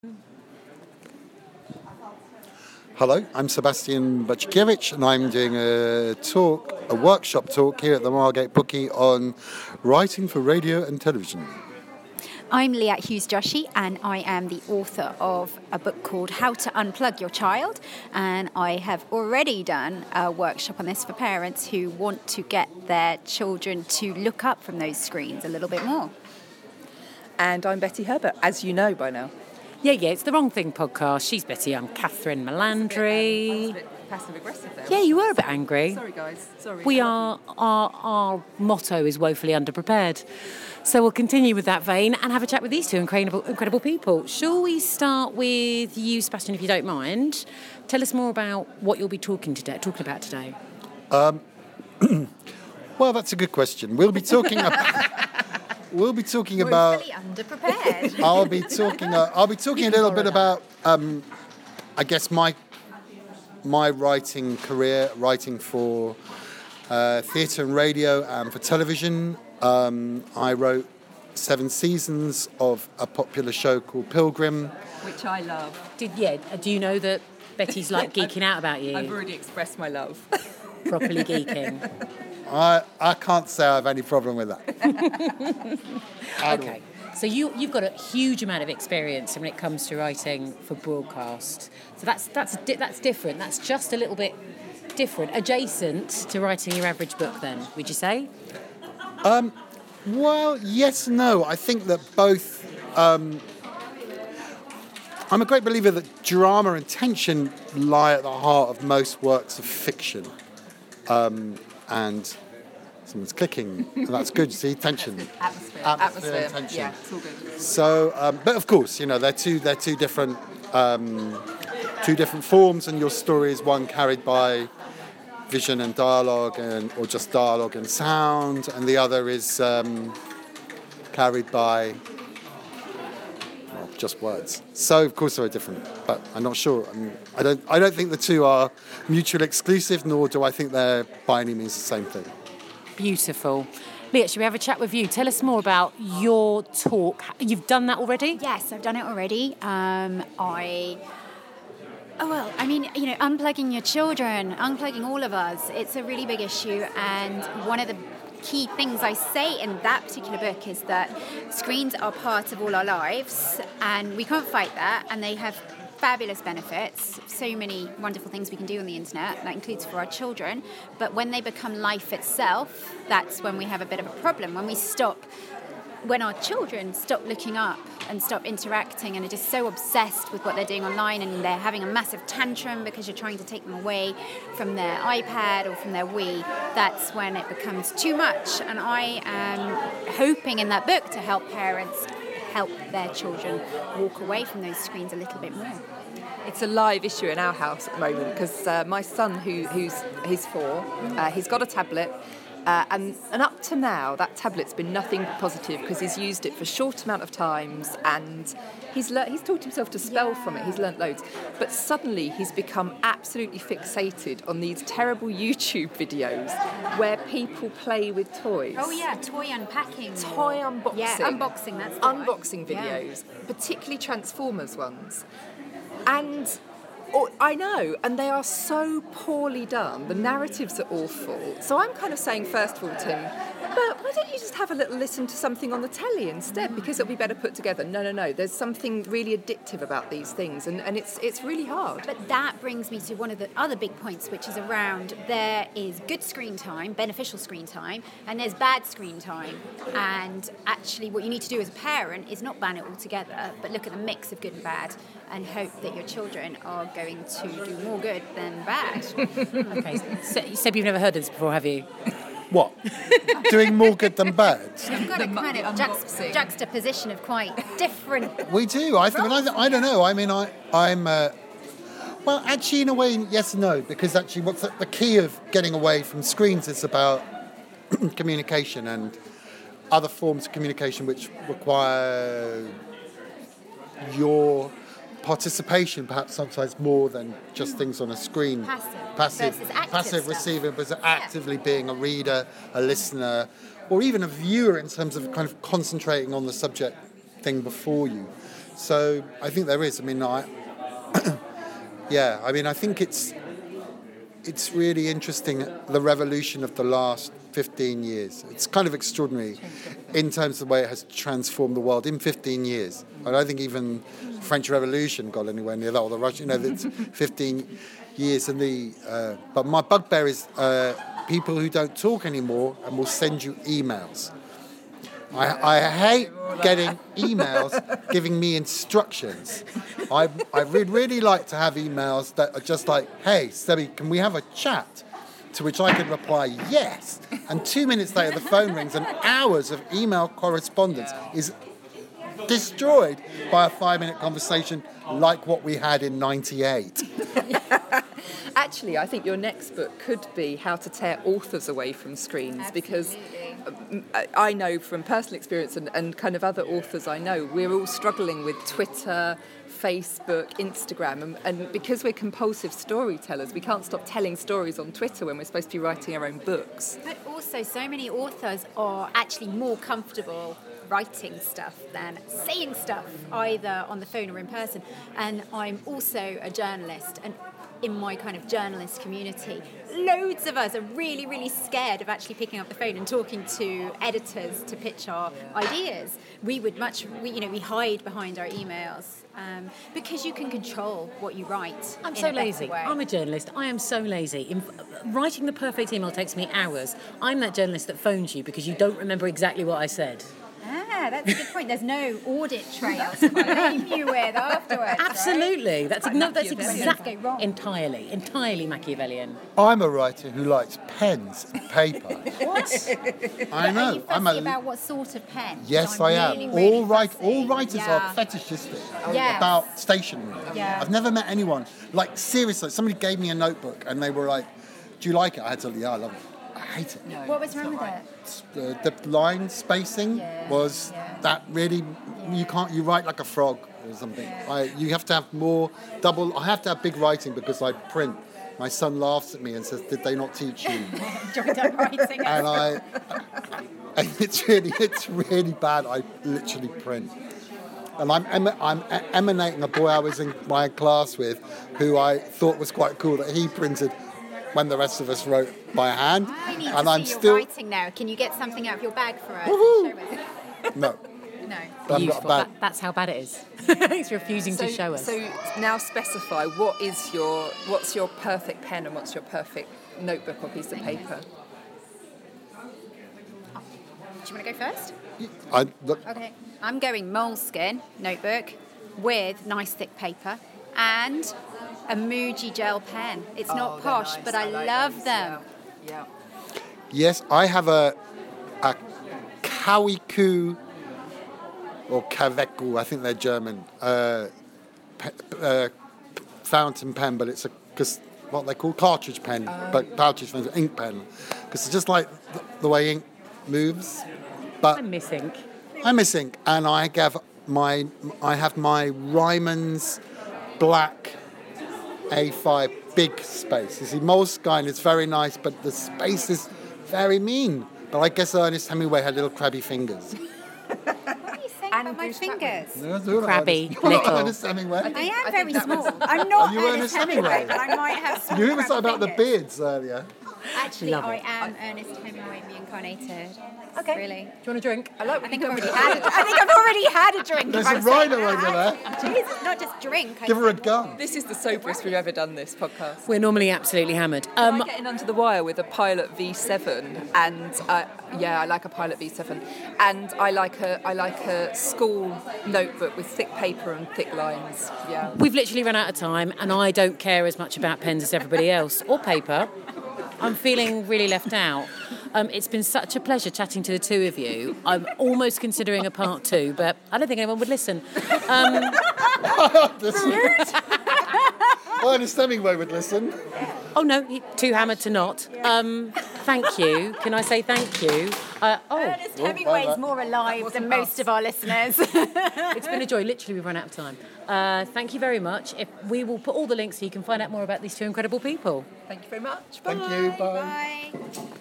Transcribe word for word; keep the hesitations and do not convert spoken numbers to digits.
Hello, I'm Sebastian Butchkiewicz, and I'm doing a talk, a workshop talk here at the Margate Bookie on writing for radio and television. I'm Liat Hughes Joshi, and I am the author of a book called How to Unplug Your Child, and I have already done a workshop on this for parents who want to get their children to look up from those screens a little bit more. And I'm Betty Herbert, as you know by now. Yeah, yeah, it's the Wrong Thing podcast. She's Betty, I'm Catherine Melandri. I was a bit passive-aggressive there. Yeah, you were a bit angry. Sorry, guys. Sorry. We are, our, our motto is woefully underprepared. So we'll continue with that vein and have a chat with these two incredible, incredible people. Shall we start with you, Sebastian, if you don't mind? Tell us more about what you'll be talking today, talking about today. Um, well, that's a good question. We'll be talking about... We'll be talking We're about. Really underprepared. I'll be talking. Uh, I'll be talking a little bit about. Um, I guess my my writing career, writing for uh, theatre and radio and for television. Um, I wrote seven seasons of a popular show called Pilgrim, Which I love. Did yeah? Do you know that Betty's like geeking out about you? I've already expressed my love. Properly geeking. I I can't say I have any problem with that. Okay, so you you've got a huge amount of experience when it comes to writing for broadcast. So that's that's di- that's different. That's just a little bit different, adjacent to writing your average book. Then, would you say? Um, well, yes, and no. I think that both. Um, I'm a great believer that drama and tension lie at the heart of most works of fiction. Um, and someone's clicking, and that's good. See, tension, Atmosphere. atmosphere, and tension. Yeah, it's all good. So, um, but of course, you know, they're two they're two different um, two different forms, and your story is one carried by vision and dialogue, and or just dialogue and sound, and the other is um, carried by well, just words. So, of course, they're different, but I'm not sure. I mean, I don't I don't think the two are mutually exclusive, nor do I think they're by any means the same thing. Beautiful. Leah, should we have a chat with you? Tell us more about your talk. You've done that already? Yes, I've done it already. Um, I... Oh, well, I mean, you know, unplugging your children, unplugging all of us, it's a really big issue. And one of the key things I say in that particular book is that screens are part of all our lives, and we can't fight that, and they have fabulous benefits, so many wonderful things we can do on the internet, that includes for our children, but when they become life itself, that's when we have a bit of a problem. When we stop, when our children stop looking up and stop interacting and are just so obsessed with what they're doing online, and they're having a massive tantrum because you're trying to take them away from their iPad or from their Wii, that's when it becomes too much. And I am hoping in that book to help parents help their children walk away from those screens a little bit more. It's a live issue in our house at the moment because uh, my son, who, who's he's four, uh, he's got a tablet. Uh, and, and up to now, that tablet's been nothing but positive because he's used it for short amount of times, and he's le- he's taught himself to spell yeah. from it. He's learnt loads. But suddenly he's become absolutely fixated on these terrible YouTube videos where people play with toys. Oh yeah, toy unpacking. Toy unboxing. Yeah, unboxing, that's the Unboxing one. videos, Yeah. particularly Transformers ones. And... Oh, I know, and they are so poorly done. The narratives are awful. So I'm kind of saying, first of all, Tim, but why don't you just have a little listen to something on the telly instead? Because it'll be better put together. No, no, no. There's something really addictive about these things, and, and it's it's really hard. But that brings me to one of the other big points, which is around there is good screen time, beneficial screen time, and there's bad screen time. And actually what you need to do as a parent is not ban it altogether, but look at the mix of good and bad and hope that your children are going to do more good than bad. Okay, so, Seb, you've never heard of this before, have you? What? Doing more good than bad? You've got a kind of juxt- juxtaposition of quite different... We do. I, th- I, I don't know. I mean, I, I'm... Uh, well, actually, in a way, yes and no, because actually what's the, the key of getting away from screens is about communication and other forms of communication which require your participation, perhaps sometimes more than just things on a screen. Passive. Passive, versus active passive stuff. receiving, but actively being a reader, a listener, or even a viewer in terms of kind of concentrating on the subject thing before you. So I think there is. I mean, I, yeah, I mean, I think it's it's really interesting, the revolution of the last fifteen years. It's kind of extraordinary in terms of the way it has transformed the world in fifteen years. I don't think even the French Revolution got anywhere near that, or the Russian, you know, it's fifteen years. And the, uh, but my bugbear is uh, people who don't talk anymore and will send you emails. I, I hate getting emails giving me instructions. I I would really like to have emails that are just like, hey, Stebby, can we have a chat? To which I could reply, yes. And two minutes later, the phone rings and hours of email correspondence is destroyed by a five-minute conversation like what we had in ninety-eight. Actually, I think your next book could be how to tear authors away from screens. Absolutely. Because I know from personal experience and, and kind of other authors I know, we're all struggling with Twitter, Facebook, Instagram, and, and because we're compulsive storytellers, we can't stop telling stories on Twitter when we're supposed to be writing our own books. But also, so many authors are actually more comfortable writing stuff than saying stuff, either on the phone or in person. And I'm also a journalist, and in my kind of journalist community, loads of us are really, really scared of actually picking up the phone and talking to editors to pitch our ideas. We would much, we, you know, we hide behind our emails um, because you can control what you write. I'm in so a better lazy. way. I'm a journalist. I am so lazy. In, writing the perfect email takes me hours. I'm that journalist that phones you because you don't remember exactly what I said. Ah, that's a good point. There's no audit trail to blame you with afterwards. Absolutely. Right? That's no, that's exactly wrong. entirely, entirely Machiavellian. I'm a writer who likes pens and paper. What? I know. Are you fussy I'm a, about what sort of pen? yes, I'm I am. really, really all right. fussy. All writers Yeah. are fetishistic Yes. about stationery. Yeah. I've never met anyone like seriously. Somebody gave me a notebook and they were like, "Do you like it?" I had to. Yeah, I love it. I hate it. No, What was wrong with right. it? The, the line spacing Yeah, was yeah. that really you can't you write like a frog or something. I, you have to have more double. I have to have big writing because I print. My son laughs at me and says, "Did they not teach you?" Joined up writing. And I, and it's really it's really bad. I literally print. And I'm em- I'm e- emanating a boy I was in my class with, who I thought was quite cool that he printed when the rest of us wrote by hand. I need and to I'm see your still writing now. Can you get something out of your bag for us? Woohoo! Show us? no. No. But I've got Useful. a bad. That, that's how bad it is. He's refusing So, to show us. so now specify what is your what's your perfect pen and what's your perfect notebook or piece of paper. Do you want to go first? I, look, Okay. I'm going moleskin notebook with nice thick paper and a Muji gel pen. It's Oh, not they're posh, nice. but I, like love those, them. Yeah. yes, I have a a Kawiku or Kaveku. I think they're German. Uh, pe- uh, fountain pen, but it's a cause what they call cartridge pen, but cartridge pen, ink pen, because it's just like the, the way ink moves. But I'm missing. I miss ink, and I have my I have my Ryman's black A five big space. You see, Moleskine is very nice, but the space is very mean. But I guess Ernest Hemingway had little crabby fingers. What are you saying And about my Bruce Chapman. fingers? Crabby, You're not little. Ernest Hemingway. I am I very think that small. was- I'm not Are you Ernest Ernest Hemingway, Hemingway? but I might have small You were talking crabby about the fingers. beards earlier. Actually, Love I it. am Ernest Hemingway reincarnated. Okay. Really? Do you want a drink? I like I when think you I've go already had. A, I think I've already had a drink. There's if a I'm saying rhino over that. there. Jesus, not just drink. I Give her a said- gun. This is the soberest we've ever done this podcast. We're normally absolutely hammered. I'm Um, getting under the wire with a Pilot V seven, and uh, yeah, I like a Pilot V seven, and I like a I like a school notebook with thick paper and thick lines. Yeah. We've literally run out of time, and I don't care as much about pens as everybody else, or paper. I'm feeling really left out. Um, it's been such a pleasure chatting to the two of you. I'm almost considering a part two, but I don't think anyone would listen. Um, Ernest Hemingway would listen. oh no, he- too hammered to not. Um, thank you. Can I say thank you? Uh, oh, Ernest Oh, Hemingway's bye-bye. more alive than most of our listeners. it's been a joy. Literally, we've run out of time. Uh, thank you very much. If we will put all the links so you can find out more about these two incredible people. Thank you very much. Thank you. Bye. Bye.